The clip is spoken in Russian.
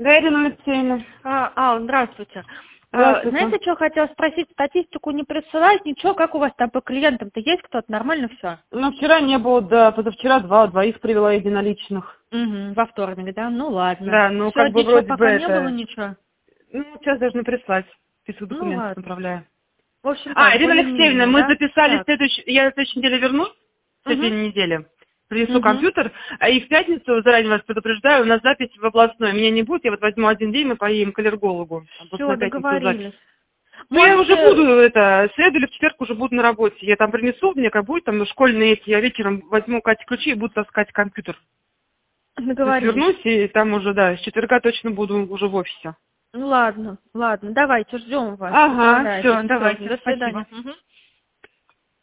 Да, Ирина Алексеевна. Здравствуйте. Здравствуйте. Знаете, что хотела спросить? Статистику не присылать, ничего, как у вас там по клиентам-то есть кто-то? Нормально все? Ну, вчера не было, да, позавчера двоих привела единоличных. Угу, во вторник, да? Ну ладно. Да, ну как бы Сегодня еще вроде бы пока не было это... ничего? Ну, сейчас должны прислать. Список Ну документов ладно. направляю. В общем так, Ирина Алексеевна, более-менее, мы да? записали Так. я на следующей неделе вернусь, Угу. следующей неделе. Принесу Угу. компьютер, и в пятницу, заранее вас предупреждаю, у нас запись в областной. Меня не будет, я вот возьму один день, мы поедем к аллергологу. Все, Областная пятница запись. договорились. Ну, я уже буду, Можете... в среду или в четверг уже буду на работе. Я там принесу, мне как будет, там школьные эти, я вечером возьму у Кати ключи и буду таскать компьютер. То есть Договорились. вернусь, и там уже, да, с четверга точно буду уже в офисе. Ну ладно, давайте, ждем вас. Ага, Исправляйтесь. все, Всё, давайте, до спасибо. свидания. Мгм.